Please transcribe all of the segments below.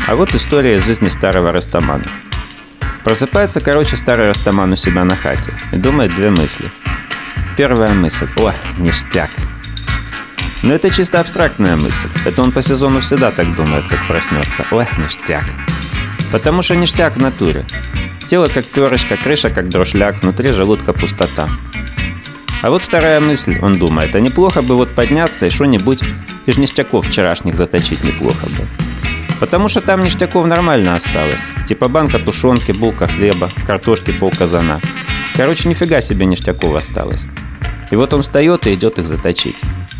А вот история из жизни старого Растамана. Просыпается, старый Растаман у себя на хате и думает две мысли. Первая мысль: о, ништяк. Но это чисто абстрактная мысль. Это он по сезону всегда так думает, как проснется. Ой, ништяк. Потому что ништяк в натуре. Тело как перышко, крыша как друшляк, внутри желудка пустота. А вот вторая мысль, он думает: а неплохо бы вот подняться и что-нибудь из ништяков вчерашних заточить неплохо бы. Потому что там ништяков нормально осталось. Типа банка тушенки, булка хлеба, картошки полказана. Нифига себе ништяков осталось. И вот он встает и идет их заточить.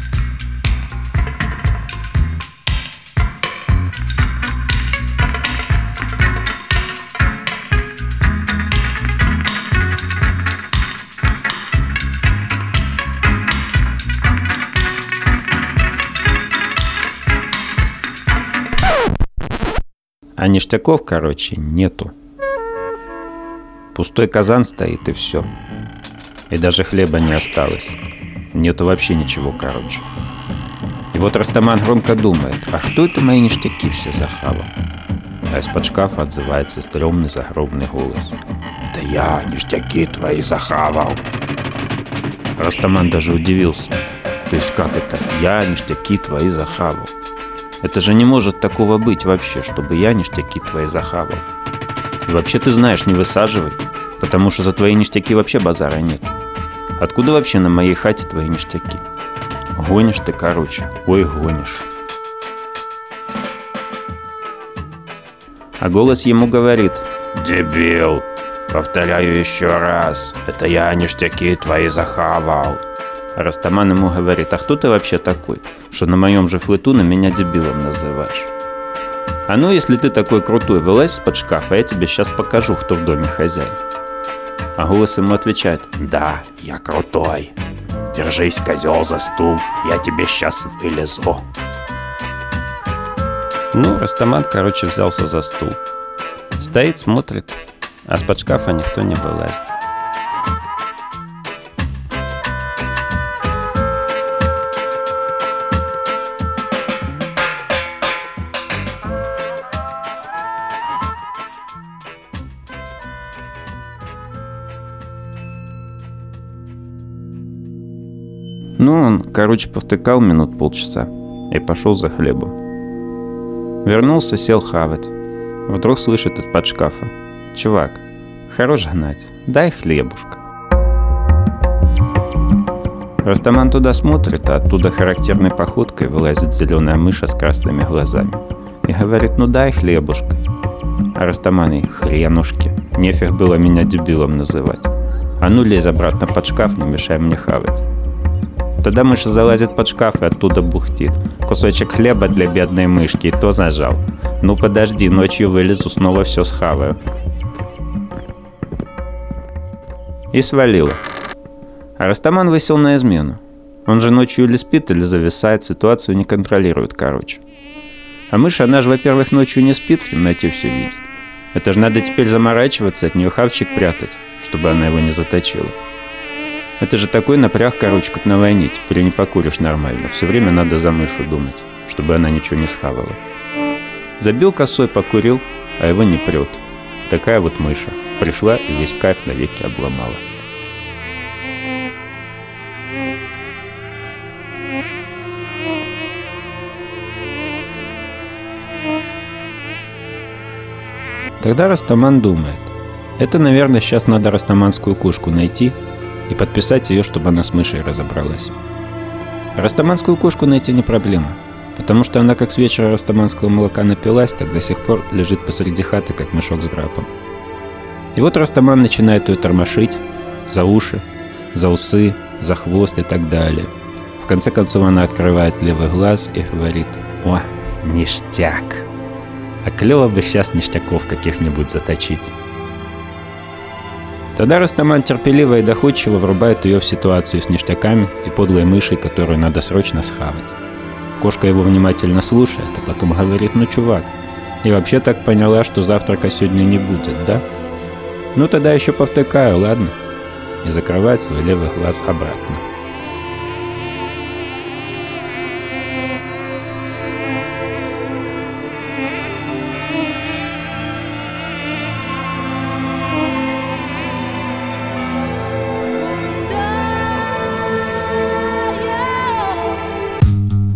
А ништяков, нету. Пустой казан стоит, и все. И даже хлеба не осталось. Нету вообще ничего, И вот Растаман громко думает: а кто это мои ништяки все захавал? А из-под шкафа отзывается стрёмный загробный голос: это я ништяки твои захавал. Растаман даже удивился. То есть как это? Я ништяки твои захавал? Это же не может такого быть вообще, чтобы я ништяки твои захавал. И вообще ты знаешь, не высаживай, потому что за твои ништяки вообще базара нет. Откуда вообще на моей хате твои ништяки? Гонишь ты, ой, гонишь. А голос ему говорит: дебил, повторяю еще раз, это я ништяки твои захавал. Растаман ему говорит: а кто ты вообще такой, что на моем же флету на меня дебилом называешь? А ну, если ты такой крутой, вылазь из-под шкафа, я тебе сейчас покажу, кто в доме хозяин. А голос ему отвечает: да, я крутой. Держись, козел, за стул, я тебе сейчас вылезу. Ну, Растаман, взялся за стул. Стоит, смотрит, а с-под шкафа никто не вылазит. Ну, он, повтыкал минут полчаса и пошел за хлебом. Вернулся, сел хавать. Вдруг слышит из-под шкафа: чувак, хорош гнать, дай хлебушка. Растаман туда смотрит, а оттуда характерной походкой вылазит зеленая мыша с красными глазами и говорит: ну дай хлебушка. А Растаман ей: хренушки, нефиг было меня дебилом называть. А ну лезь обратно под шкаф, не мешай мне хавать. Тогда мыша залазит под шкаф и оттуда бухтит: кусочек хлеба для бедной мышки, и то зажал. Ну подожди, ночью вылезу, снова все схаваю. И свалила. А Растаман высел на измену. Он же ночью или спит, или зависает, ситуацию не контролирует, А мышь, она же, во-первых, ночью не спит, в темноте все видит. Это же надо теперь заморачиваться, от нее хавчик прятать, чтобы она его не заточила. Это же такой напряг, как на войне, теперь не покуришь нормально. Все время надо за мышу думать, чтобы она ничего не схавала. Забил косой, покурил, а его не прет. Такая вот мыша. Пришла и весь кайф навеки обломала. Тогда Растаман думает: это, наверное, сейчас надо растаманскую кошку найти и подписать ее, чтобы она с мышей разобралась. Растаманскую кошку найти не проблема, потому что она как с вечера растаманского молока напилась, так до сих пор лежит посреди хаты, как мешок с драпом. И вот Растаман начинает ее тормошить за уши, за усы, за хвост и так далее. В конце концов она открывает левый глаз и говорит: о, ништяк! А клево бы сейчас ништяков каких-нибудь заточить. Тогда Растаман терпеливо и доходчиво врубает ее в ситуацию с ништяками и подлой мышей, которую надо срочно схавать. Кошка его внимательно слушает, а потом говорит: ну, чувак, и вообще так поняла, что завтрака сегодня не будет, да? Ну, тогда еще повтыкаю, ладно? И закрывает свой левый глаз обратно.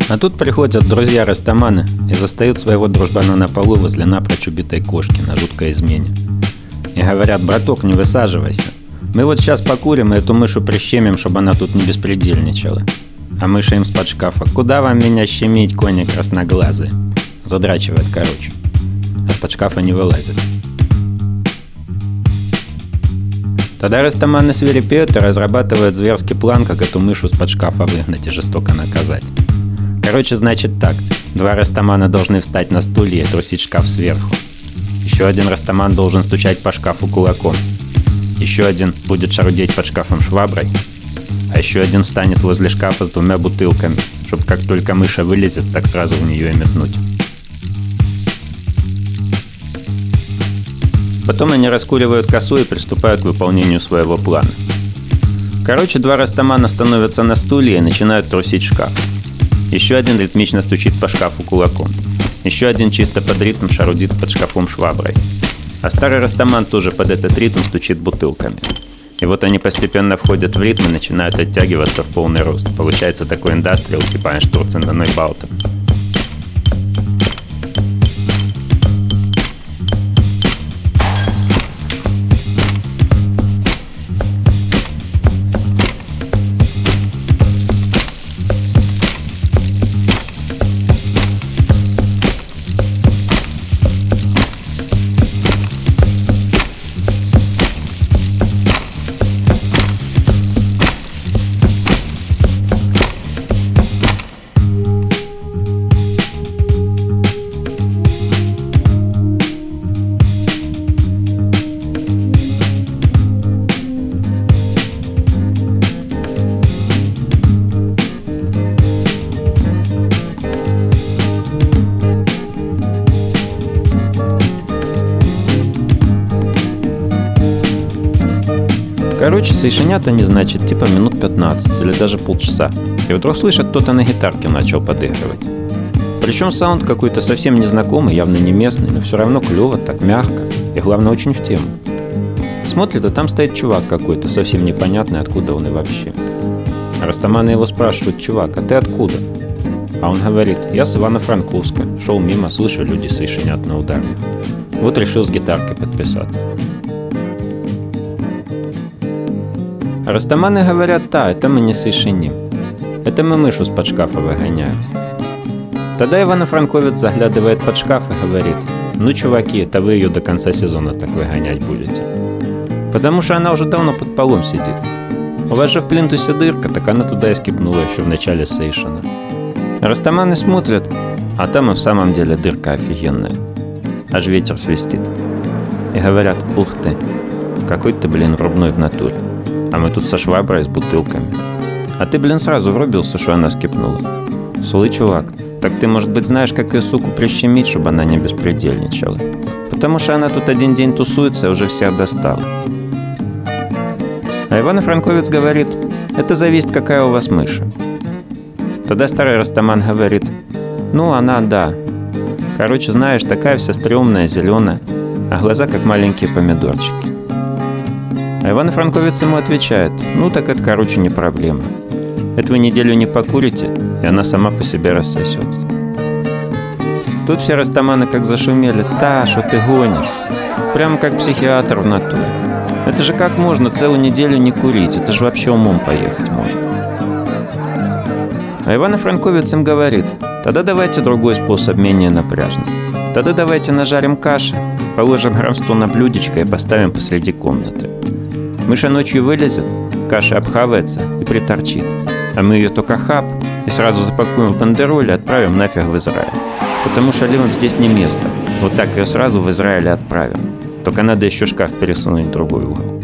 А тут приходят друзья-растаманы и застают своего дружбана на полу возле напрочь убитой кошки на жуткой измене. И говорят: браток, не высаживайся. Мы вот сейчас покурим и эту мышу прищемим, чтобы она тут не беспредельничала. А мыша им с-под шкафа: куда вам меня щемить, кони красноглазые? Задрачивает, короче. А с-под шкафа не вылазит. Тогда растаманы свирепеют и разрабатывают зверский план, как эту мышу с-под шкафа выгнать и жестоко наказать. Короче, значит так. 2 растамана должны встать на стулья и трусить шкаф сверху. Еще один растаман должен стучать по шкафу кулаком. Еще один будет шарудеть под шкафом шваброй. А еще один встанет возле шкафа с 2 бутылками, чтобы как только мыша вылезет, так сразу в нее и метнуть. Потом они раскуривают косу и приступают к выполнению своего плана. Короче, 2 растамана становятся на стулья и начинают трусить шкаф. Еще один ритмично стучит по шкафу кулаком. Еще один чисто под ритм шарудит под шкафом шваброй. А старый растаман тоже под этот ритм стучит бутылками. И вот они постепенно входят в ритм и начинают оттягиваться в полный рост. Получается такой индастриал типа Einstürzen на Neubauten. Короче, соединят они, значит, типа минут 15 или даже полчаса. И вдруг слышат, кто-то на гитарке начал подыгрывать. Причем саунд какой-то совсем незнакомый, явно не местный, но все равно клево, так мягко. И главное, очень в тему. Смотрит, а там стоит чувак какой-то, совсем непонятный, откуда он и вообще. Растаманы его спрашивают: чувак, а ты откуда? А он говорит: я с Ивано-Франковска. Шел мимо, слышу, люди соединят на ударных. Вот решил с гитаркой подписаться. Растаманы говорят: да, это мы не соединим. Это мы мышу с-под шкафа выгоняем. Тогда Ивано-Франковец заглядывает под шкаф и говорит: ну, чуваки, это вы ее до конца сезона так выгонять будете. Потому что она уже давно под полом сидит. У вас же в плинтусе дырка, так она туда и скипнула еще в начале сейшена. Растаманы смотрят, а там и в самом деле дырка офигенная. Аж ветер свистит. И говорят: ух ты, какой ты, блин, врубной в натуре. А мы тут со шваброй с бутылками. А ты, блин, сразу врубился, что она скипнула. Слушай, чувак, так ты, может быть, знаешь, как ее, суку, прищемить, чтобы она не беспредельничала? Потому что она тут один день тусуется и уже всех достала. А Ивано-Франковец говорит: это зависит, какая у вас мыша. Тогда старый растаман говорит: ну, она, да. Короче, знаешь, такая вся стрёмная, зеленая, а глаза как маленькие помидорчики. А Ивано-Франковец ему отвечает: ну так это, короче, не проблема. Это вы неделю не покурите, и она сама по себе рассосется. Тут все растаманы как зашумели: та, что ты гонишь? Прямо как психиатр в натуре. Это же как можно целую неделю не курить? Это же вообще умом поехать можно. А Ивано-Франковец им говорит: тогда давайте другой способ, менее напряжный. Тогда давайте нажарим каши, положим грамм 100 на блюдечко и поставим посреди комнаты. Мыша ночью вылезет, каша обхавается и приторчит. А мы ее только хап и сразу запакуем в бандероль и отправим нафиг в Израиль. Потому что левым здесь не место. Вот так ее сразу в Израиль отправим. Только надо еще шкаф пересунуть в другой угол.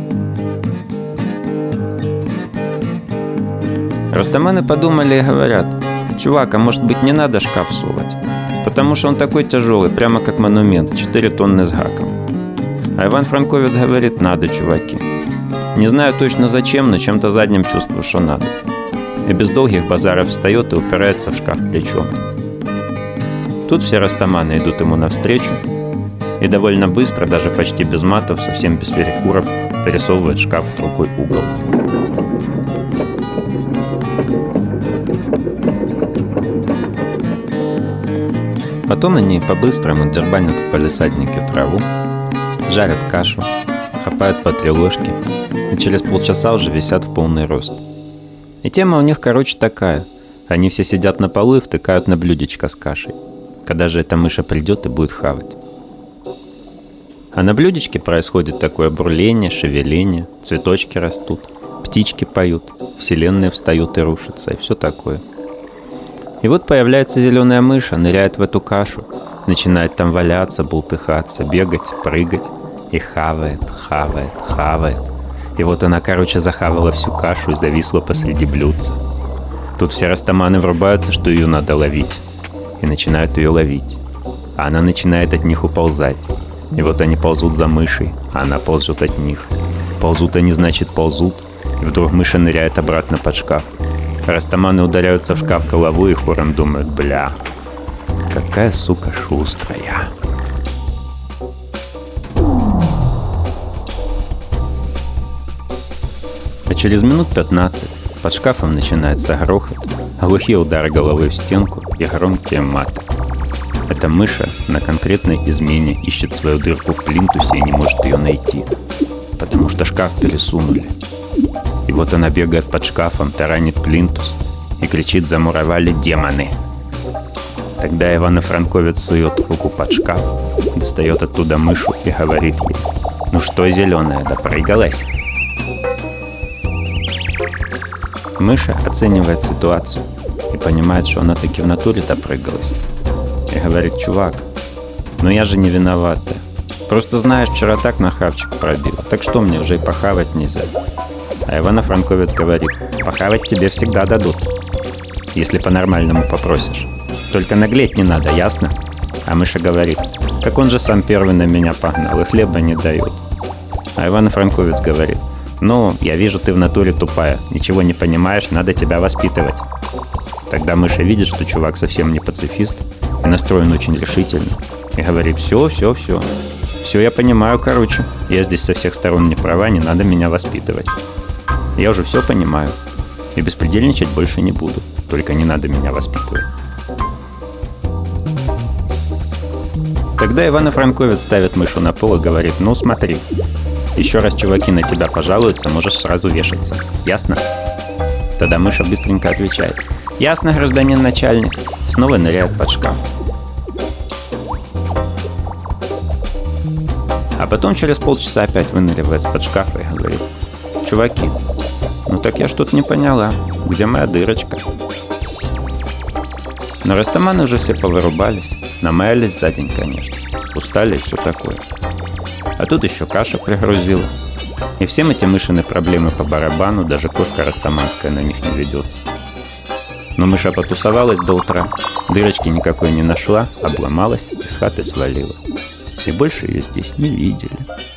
Растаманы подумали и говорят: чувак, а может быть не надо шкаф сувать? Потому что он такой тяжелый, прямо как монумент, 4 тонны с гаком. А Иван-Франковец говорит: надо, чуваки. Не знаю точно зачем, но чем-то задним чувствую, что надо. И без долгих базаров встает и упирается в шкаф плечом. Тут все растаманы идут ему навстречу и довольно быстро, даже почти без матов, совсем без перекуров, пересовывают шкаф в другой угол. Потом они по-быстрому дербанят в палисаднике траву, жарят кашу, хапают по 3 ложки и через полчаса уже висят в полный рост. И тема у них, короче, такая. Они все сидят на полу и втыкают на блюдечко с кашей. Когда же эта мыша придет и будет хавать? А на блюдечке происходит такое бурление, шевеление, цветочки растут, птички поют, вселенная встают и рушится, и все такое. И вот появляется зеленая мышь, ныряет в эту кашу, начинает там валяться, бултыхаться, бегать, прыгать, и хавает. И вот она, короче, захавала всю кашу и зависла посреди блюдца. Тут все растаманы врубаются, что ее надо ловить, и начинают ее ловить. А она начинает от них уползать. И вот они ползут за мышей, а она ползет от них. Ползут они, значит, ползут, и вдруг мыша ныряет обратно под шкаф. Растаманы ударяются в шкаф головой и хором думают: бля, какая сука шустрая. А через минут 15 под шкафом начинается грохот, глухие удары головы в стенку и громкие маты. Эта мыша на конкретной измене ищет свою дырку в плинтусе и не может ее найти, потому что шкаф пересунули. И вот она бегает под шкафом, таранит плинтус и кричит: замуровали демоны. Тогда Ивано-Франковец сует руку под шкаф, достает оттуда мышу и говорит ей: ну что, зеленая, допрыгалась? Мыша оценивает ситуацию и понимает, что она таки в натуре допрыгалась. И говорит: чувак, ну я же не виноватая. Просто знаешь, вчера так на хавчик пробила, так что мне уже и похавать нельзя. А Ивано-Франковец говорит: похавать тебе всегда дадут, если по-нормальному попросишь. Только наглеть не надо, ясно? А мыша говорит: так он же сам первый на меня погнал, и хлеба не дает. А Ивано-Франковец говорит: ну, я вижу, ты в натуре тупая, ничего не понимаешь, надо тебя воспитывать. Тогда мыша видит, что чувак совсем не пацифист и настроен очень решительно, и говорит: все, я понимаю, короче, я здесь со всех сторон не права, не надо меня воспитывать. Я уже все понимаю, и беспредельничать больше не буду, только не надо меня воспитывать. Тогда Ивано-Франковец ставит мышу на пол и говорит: ну смотри, еще раз чуваки на тебя пожалуются, можешь сразу вешаться, ясно? Тогда мыша быстренько отвечает: ясно, гражданин начальник. Снова ныряет под шкаф. А потом через полчаса опять выныривает из-под шкафа и говорит: чуваки, ну так я что-то не поняла, где моя дырочка? Но растаманы уже все повырубались, намаялись за день, конечно, устали и все такое. А тут еще каша пригрузила. И всем эти мышиные проблемы по барабану, даже кошка растаманская на них не ведется. Но мыша потусовалась до утра, дырочки никакой не нашла, обломалась и с хаты свалила. И больше ее здесь не видели.